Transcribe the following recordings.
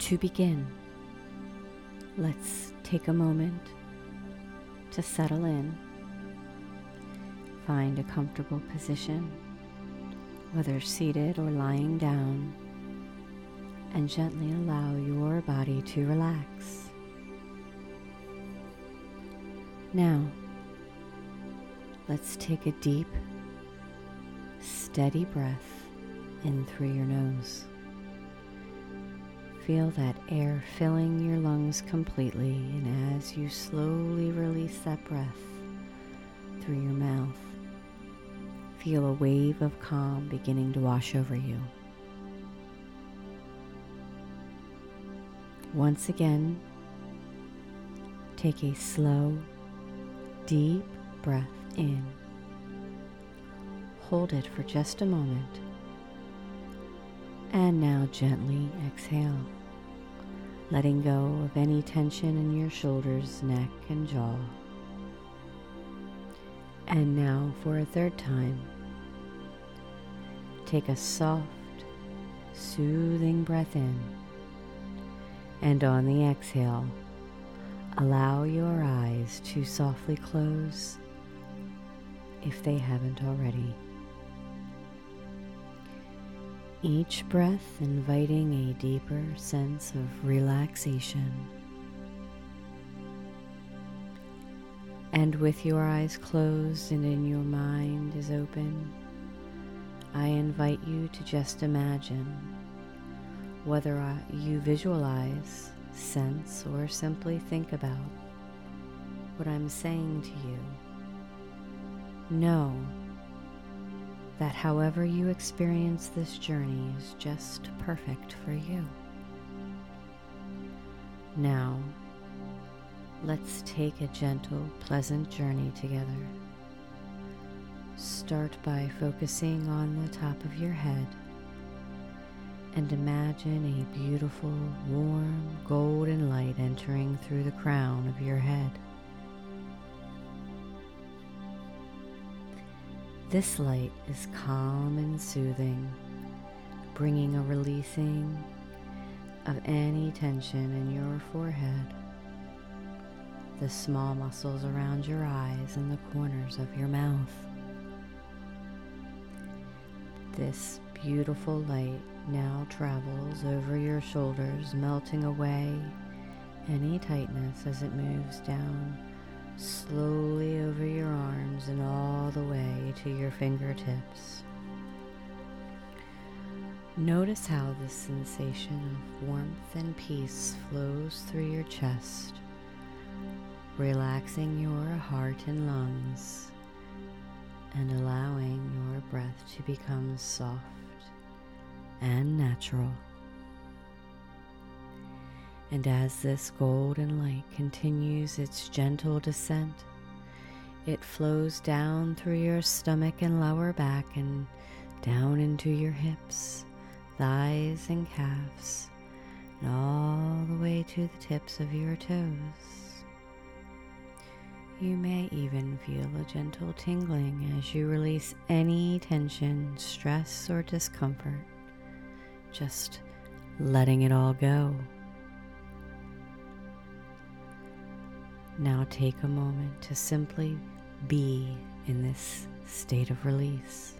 To begin, let's take a moment to settle in. Find a comfortable position, whether seated or lying down, and gently allow your body to relax. Now, let's take a deep, steady breath in through your nose. Feel that air filling your lungs completely, and as you slowly release that breath through your mouth, feel a wave of calm beginning to wash over you. Once again, take a slow, deep breath in. Hold it for just a moment. And now gently exhale, letting go of any tension in your shoulders, neck, and jaw. And now for a third time, take a soft, soothing breath in. And on the exhale, allow your eyes to softly close if they haven't already. Each breath inviting a deeper sense of relaxation. And with your eyes closed and in your mind is open, I invite you to just imagine, whether you visualize, sense, or simply think about what I'm saying to you. Know that however you experience this journey is just perfect for you. Now, let's take a gentle, pleasant journey together. Start by focusing on the top of your head and imagine a beautiful, warm, golden light entering through the crown of your head. This light is calm and soothing, bringing a releasing of any tension in your forehead, the small muscles around your eyes and the corners of your mouth. This beautiful light now travels over your shoulders, melting away any tightness as it moves down slowly over your arms and all the way to your fingertips. Notice how this sensation of warmth and peace flows through your chest, relaxing your heart and lungs and allowing your breath to become soft and natural. And as this golden light continues its gentle descent, it flows down through your stomach and lower back and down into your hips, thighs, and calves, and all the way to the tips of your toes. You may even feel a gentle tingling as you release any tension, stress, or discomfort, just letting it all go. Now take a moment to simply be in this state of release,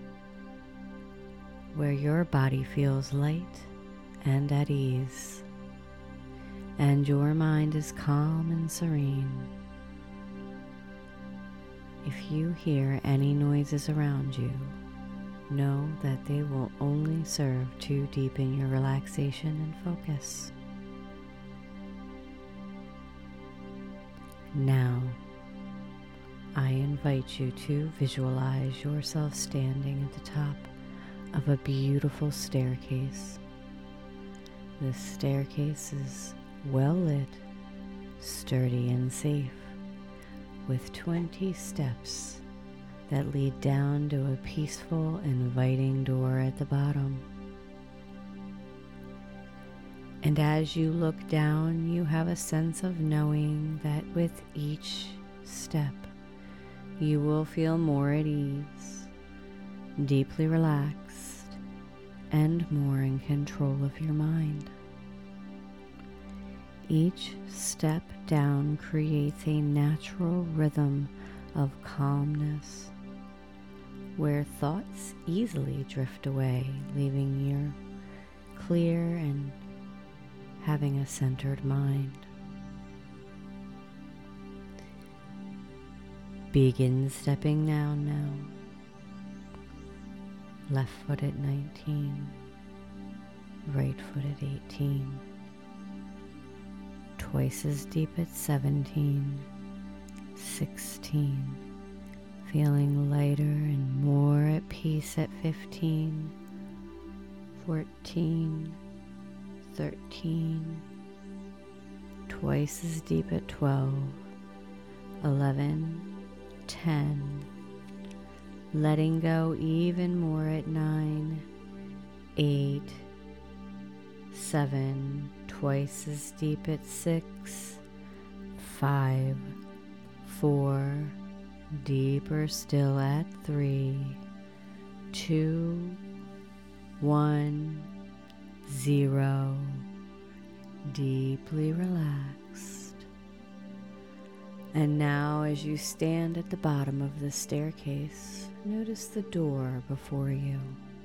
where your body feels light and at ease, and your mind is calm and serene. If you hear any noises around you, know that they will only serve to deepen your relaxation and focus. Now, I invite you to visualize yourself standing at the top of a beautiful staircase. This staircase is well lit, sturdy, and safe, with 20 steps that lead down to a peaceful, inviting door at the bottom. And as you look down, you have a sense of knowing that with each step, you will feel more at ease, deeply relaxed, and more in control of your mind. Each step down creates a natural rhythm of calmness, where thoughts easily drift away, leaving you clear and having a centered mind. Begin stepping down now. Left foot at 19, right foot at 18, twice as deep at 17, 16, feeling lighter and more at peace at 15, 14, 13, twice as deep at 12, 11, 10, letting go even more at 9, 8, 7, twice as deep at 6, 5, 4, deeper still at 3, 2, 1, 0, deeply relaxed. And now as you stand at the bottom of the staircase, notice the door before you.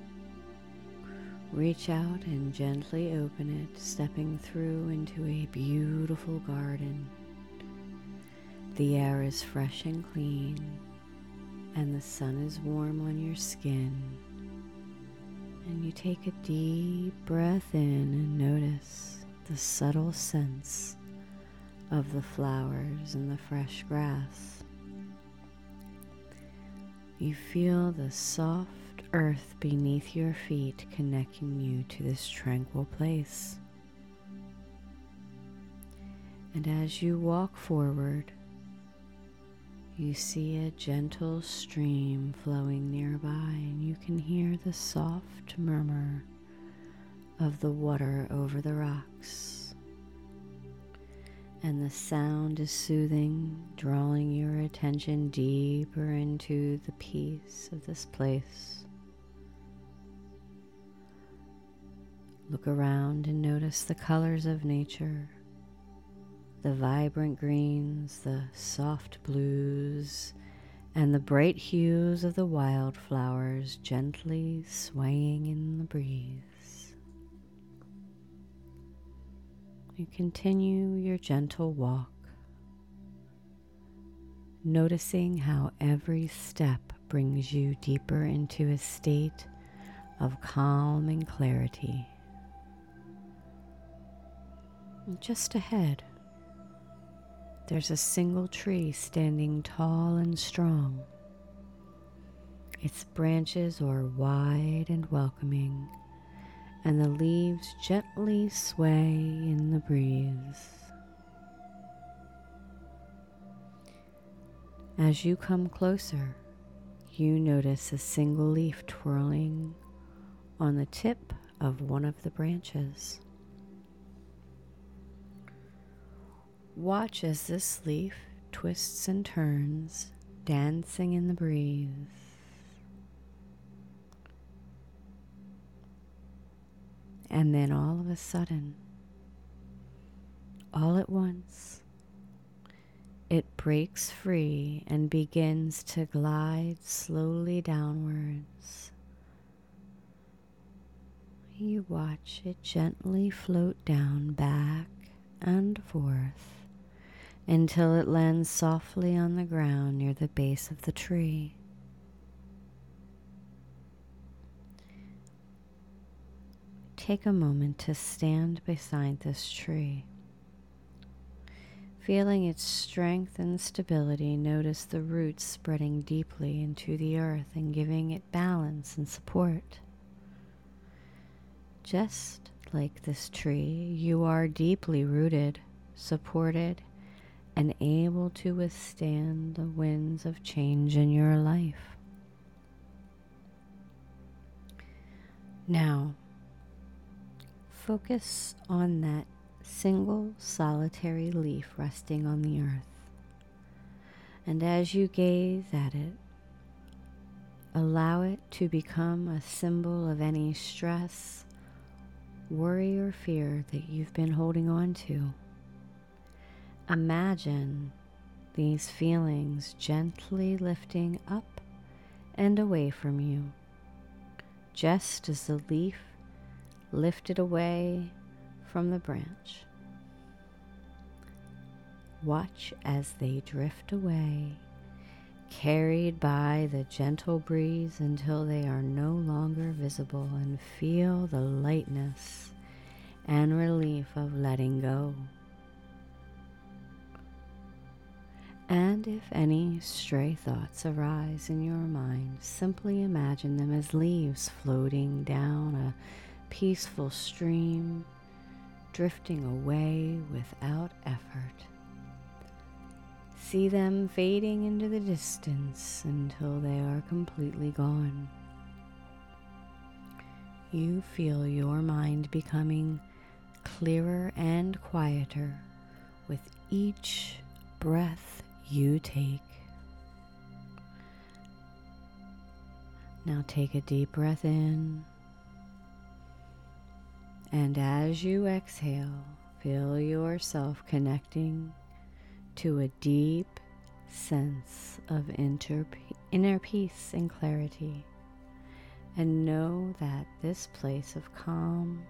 Reach out and gently open it, stepping through into a beautiful garden. The air is fresh and clean, and the sun is warm on your skin. And you take a deep breath in and notice the subtle scents of the flowers and the fresh grass. You feel the soft earth beneath your feet connecting you to this tranquil place. And as you walk forward, you see a gentle stream flowing nearby, and you can hear the soft murmur of the water over the rocks. And the sound is soothing, drawing your attention deeper into the peace of this place. Look around and notice the colors of nature, the vibrant greens, the soft blues, and the bright hues of the wildflowers gently swaying in the breeze. You continue your gentle walk, noticing how every step brings you deeper into a state of calm and clarity. And just ahead, there's a single tree standing tall and strong. Its branches are wide and welcoming, and the leaves gently sway in the breeze. As you come closer, you notice a single leaf twirling on the tip of one of the branches. Watch as this leaf twists and turns, dancing in the breeze. And then all of a sudden, all at once, it breaks free and begins to glide slowly downwards. You watch it gently float down, back and forth, until it lands softly on the ground near the base of the tree. Take a moment to stand beside this tree. Feeling its strength and stability, notice the roots spreading deeply into the earth and giving it balance and support. Just like this tree, you are deeply rooted, supported, and able to withstand the winds of change in your life. Now, focus on that single solitary leaf resting on the earth. And as you gaze at it, allow it to become a symbol of any stress, worry, or fear that you've been holding on to. Imagine these feelings gently lifting up and away from you, just as the leaf lifted away from the branch. Watch as they drift away, carried by the gentle breeze until they are no longer visible, and feel the lightness and relief of letting go. And if any stray thoughts arise in your mind, simply imagine them as leaves floating down a peaceful stream, drifting away without effort. See them fading into the distance until they are completely gone. You feel your mind becoming clearer and quieter with each breath you take. Now take a deep breath in, and as you exhale, feel yourself connecting to a deep sense of inner peace and clarity, and know that this place of calm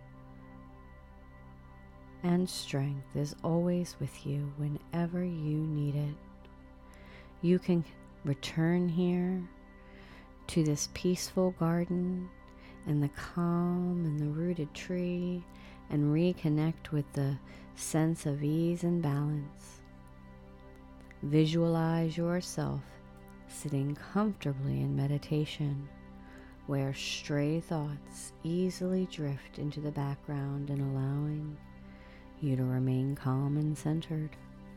and strength is always with you whenever you need it. You can return here to this peaceful garden and the calm and the rooted tree and reconnect with the sense of ease and balance. Visualize yourself sitting comfortably in meditation, where stray thoughts easily drift into the background and allowing you to remain calm and centered.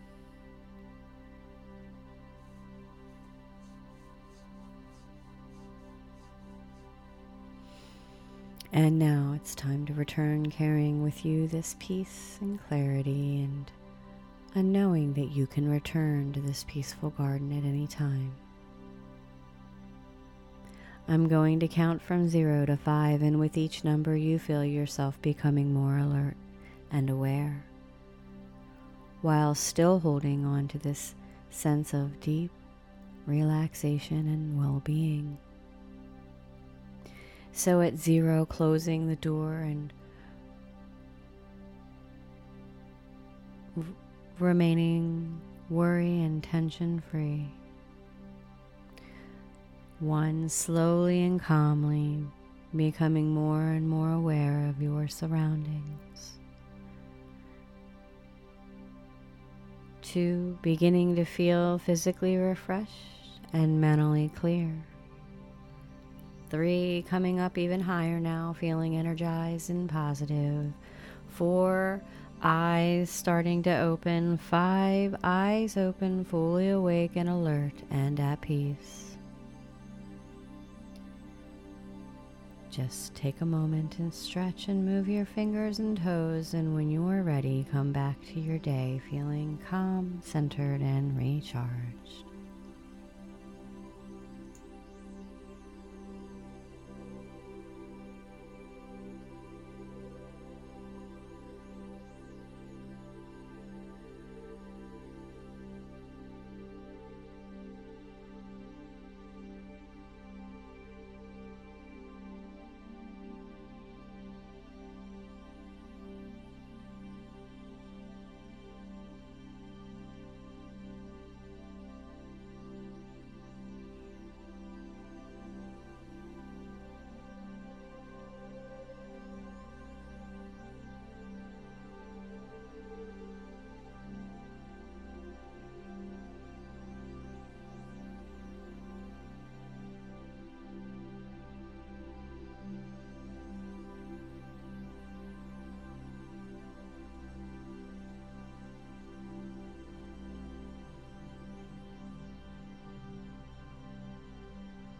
And now it's time to return carrying with you this peace and clarity and a knowing that you can return to this peaceful garden at any time. I'm going to count from 0 to 5, and with each number you feel yourself becoming more alert and aware, while still holding on to this sense of deep relaxation and well-being. So at 0, closing the door and remaining worry and tension free. 1, slowly and calmly becoming more and more aware of your surroundings. 2, beginning to feel physically refreshed and mentally clear. 3, coming up even higher now, feeling energized and positive. 4, eyes starting to open. 5, eyes open, fully awake and alert and at peace. Just take a moment and stretch and move your fingers and toes, and when you are ready, come back to your day feeling calm, centered, and recharged.